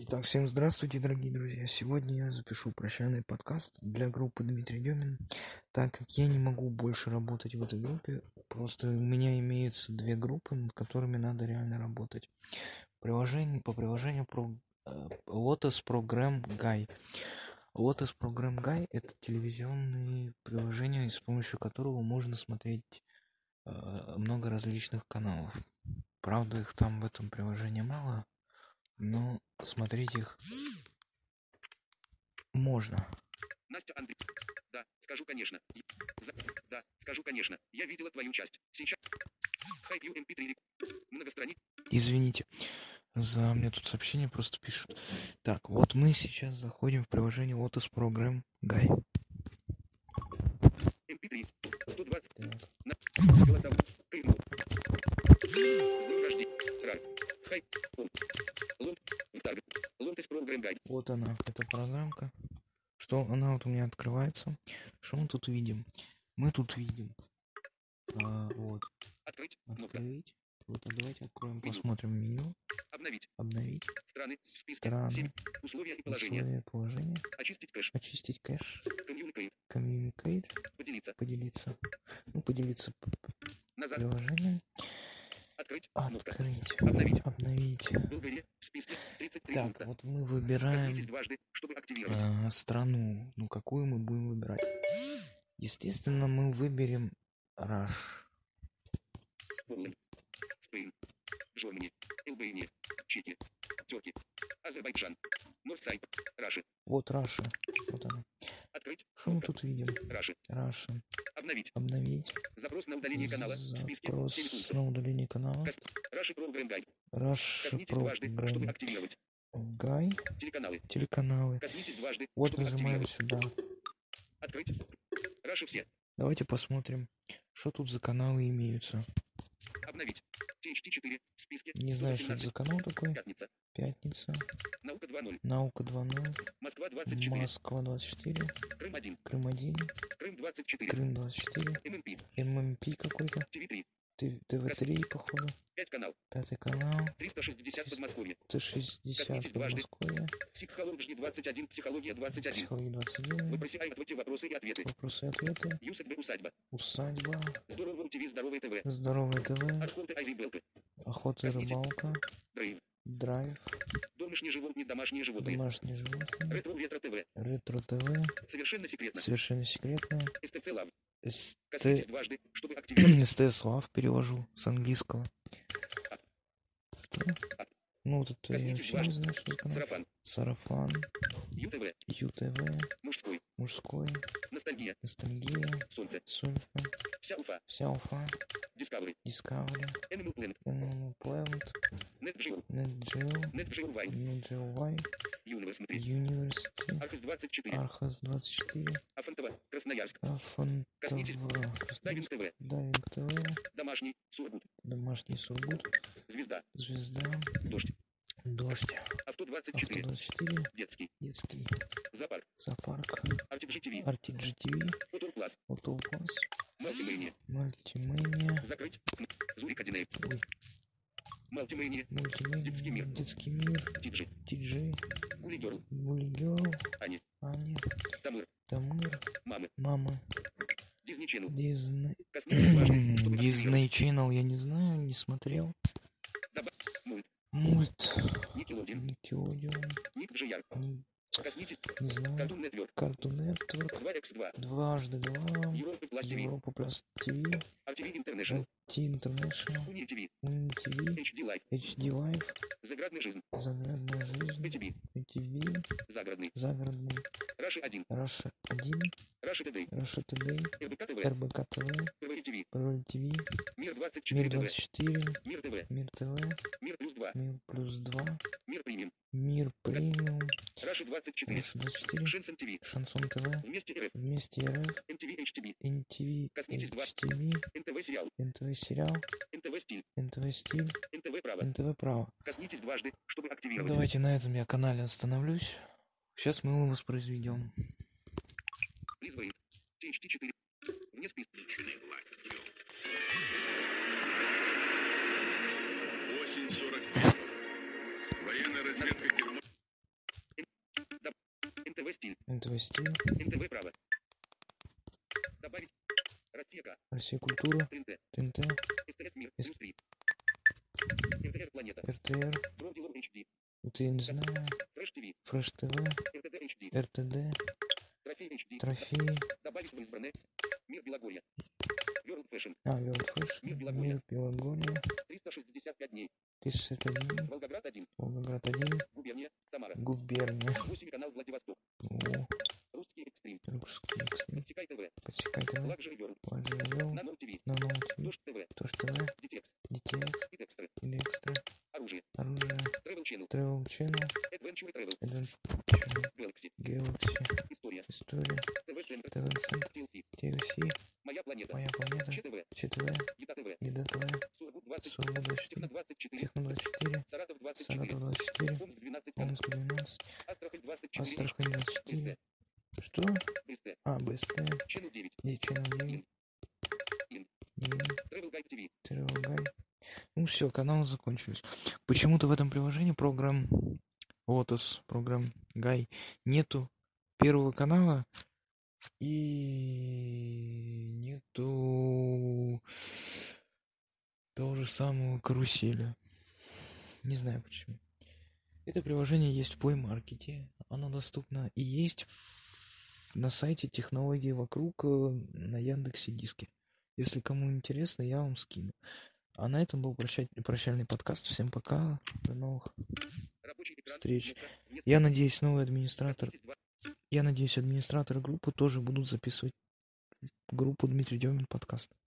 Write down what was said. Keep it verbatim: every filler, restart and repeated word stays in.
Итак, всем здравствуйте, дорогие друзья. Сегодня я запишу прощальный подкаст для группы Дмитрий Демин, так как я не могу больше работать в этой группе. Просто у меня имеются две группы, над которыми надо реально работать. Приложение, по приложению про, э, Lotus Program Guy. Lotus Program Guy — это телевизионное приложение, с помощью которого можно смотреть э, много различных каналов. Правда, их там в этом приложении мало, но смотреть их можно. Настя, Андрей. Да, скажу, конечно. За... Да, скажу, конечно. Я видела твою часть. Сейчас. Хайп ю эм пи три. Многостранник. Извините, за мне тут сообщение просто пишут. Так, вот мы сейчас заходим в приложение Lotus Program Guy. эм пи три. сто двадцать. Так. На... Голосовой. Кайфу. С днем рождения. Рай. Хайп. Он. Лонд. Таргет. Лонд из Program Guide. Вот она, эта программка. Что она вот у меня открывается. Что мы тут видим? Мы тут видим. А, вот. Открыть. Открыть. Вот, а давайте откроем, Меню. посмотрим меню. Обновить. Обновить. Страны. Списки. Страны. семь. Условия и положения. Условия положения. Очистить кэш. Очистить кэш. Communicate. Communicate. Поделиться. Поделиться. Ну, поделиться Назад. приложением. Открыть. Кнопка. Открыть. Обновить. Обновить. Выбери. В списке. тридцать три Так, пункта. вот мы выбираем Коснитесь дважды, чтобы активировать. а, страну. Ну, какую мы будем выбирать? Естественно, мы выберем Rush. Полный. Спейн. Жормани. Элбейни. Чеки. Тёрки. Азербайджан. Норсайд. Раши. Вот Russia. Вот она. Открыть. Что мы Кнопка. тут видим? Раши. Russia. Обновить. Обновить. Запрос на удаление канала. В списке. Запрос семь пунктов. на удаление канала. Кос- Раши Program Guide. Rush Коснитесь дважды, чтобы Program активировать. Guy. Телеканалы. Телеканалы. Коснитесь дважды, Вот чтобы нажимаем активировать. сюда. Открыть. Раши все. Давайте посмотрим, что тут за каналы имеются. Обновить. ти эйч ти четыре. В списке. Не знаю, что это за канал такой. Пятница. Пятница. Наука два ноль. Наука два ноль. Москва двадцать четыре. Москва двадцать четыре. Крым один. Крым один. Крым двадцать четыре. Крым двадцать четыре. эм эм пи. эм эм пи какой-то. ти ви три. ТВ три, походу. пять канал. Пятый канал. триста шестьдесят Подмосковье. Т шестьдесят Коснитесь дважды. Подмосковье. Психология двадцать один. Психология двадцать один. Психология двадцать один. Вопросы, ответы, вопросы и ответы. Вопросы и ответы. Юсадьба усадьба. Усадьба. Здорово ТВ, здоровое ТВ. Здоровое ТВ. Охота Айви Белка. Охота и Коснитесь. рыбалка. Драйв. Драйв. Домашние животные, домашние животные. Домашние животные. Ретро Ветро ТВ. Ретро ТВ. Совершенно секретно. Совершенно секретное. эс тэ цэ Лав. СТ... Коснитесь дважды, чтобы активировать. СТС Лав перевожу с английского. Что? Ну, вот это я Коснитесь вообще не дважды. знаю, что за канал. Сарафан. Сарафан. ЮТВ. ЮТВ. Мужской. Мужской. Ностальгия. Ностальгия. Солнце. Сульфа. Вся Уфа. Вся Уфа. Discovery. Discovery. Animal Planet. Animal Planet. NetGeo. NetGeo. NetGeo Wine. NetGeo Y. Universe смотреть. University. Архыз двадцать четыре. Архаз двадцать четыре. Афонтово. Красноярск. Коснитесь. Афонтово. Дайвинг ТВ. Дайвинг ТВ. Домашний. Сургут. Домашний Сургут. Звезда. Звезда. Дождь. Дождь. Авто двадцать Авто четыре. двадцать четыре. Детский. Детский. Зоопарк. Зоопарк. Артиджи ТВ. ар ти джи ти ви. Футур Класс. Autopass. Мультимэния. Мультимания. Закрыть. Зурик один. Ой, Мультимэния. мультимания. Детский мир. Детский мир. Тиджи. ти джи. Гули Герл. Гулигерл. Ани. Аня. Тамыр. Тамыр. Мамы. Мама. Дизни Ченнел. Дисней. Коснитесь дважды, чтобы активировать. Дисней Channel, я не знаю, не смотрел. Мульт. Мульт. Никелодион. Никелодион. Ник Джияр. Не, Коснитесь. не знаю. Cartoon Network. Cartoon Network. два икс два. Дважды два. Европа Плюс ТВ. Европа Плюс ТВ. ар ти ви International. Ти Интернешнл. Уни ТВ. Ун ТВ. эйч ди Live. эйч ди Лайф. Заградная жизнь. Загородная жизнь. би ти ви. би ти ви. Загородный. Загородный. Раши один. Раша один. Раши Тудей. Раша Тудей. РБК ТВ. РБК ТВ. ПВ ТВ. Пароль ТВ. Мир двадцать Мир четыре ТВ. двадцать четыре. Мир ТВ. Мир ТВ. Мир плюс два. Мир плюс два. Мир премиум. Мир премиум. Раши двадцать четыре. Раша двадцать четыре. Шенсон ТВ. Шансон ТВ. Вместе РФ. Вместе РФ. эм ти ви эйч ти би. эн ти ви. Коснитесь два. эйч ти ви. эн тэ вэ сериал. эн тэ вэ сериал. эн тэ вэ стиль. эн тэ вэ стиль. эн тэ вэ право. эн тэ вэ право. Коснитесь дважды, чтобы активировать. Давайте на этом я канале остановлюсь. Сейчас мы его воспроизведем. Please wait. ти эйч ти четыре. Вне списка. Осень сорок первого. Военная разведка Германии. эн тэ вэ стиль, эн тэ вэ право. Добавить. Россия К. Россия культура, тэ эн тэ. тэ эн тэ, эс тэ эс мир. С- Плюс три. эр тэ эр планета. эр тэ эр, Брондилор эйч ди. вот я не знаю, Фреш ТВ. Фреш тэ вэ, эр тэ дэ эйч ди. эр тэ дэ, Трофей эйч ди. Трофей, Добавить в избранное. Мир Белогорья. World Fashion. а, World Fashion, Мир Белогорья. Мир Белогорья, триста шестьдесят пять дней. триста шестьдесят пять дней, Волгоград один. Волгоград один, Губерния. Самара. губерния, восемь канал Владивосток. о, Русский экстрим. русский экстрим, Подсекай ТВ. подсекай тэ вэ, Лакжери World. Лажевел, Нано ТВ. Нано тэ вэ, Дождь ТВ. Тош тэ вэ, Детекс. Детекс, И Экстра. Инекстра, Оружие. оружие, Travel Channel. Travel Channel, Adventure Travel. Adventure, Galaxy. Galaxy, История. История, ТВ Центр. тэ вэ Центр, ти эл си. тэ эл си, Моя планета. Моя планета, ЧТВ. Че тэ вэ, Еда ТВ. Еда тэ вэ, Сургут двадцать. Сургут двадцать Техно четыре, двадцать четыре. Техно двадцать четыре, Саратов двадцать Саратов четыре. двадцать четыре, Омск двенадцать канал. Омск двенадцать, Астрахань двадцать четыре. Астрахань двадцать четыре. Что? БСТ. А, бэ эс тэ, Channel девять. Channel девять, Ин. и Travel Guide ти ви. Travel Guide. Ну все, каналы закончились. Почему-то в этом приложении программ Lotus, программ Гай нету первого канала и нету того же самого каруселя. Не знаю почему. Это приложение есть в Play Market, оно доступно и есть в- на сайте технологии вокруг э, на Яндексе Диске. Если кому интересно, я вам скину. А на этом был прощать- прощальный подкаст. Всем пока. До новых Рабочий экран. встреч. Кнопка. Вместо- Я надеюсь, новый администратор, Запустить два. я надеюсь, администраторы группы тоже будут записывать в группу Дмитрий Демин подкаст.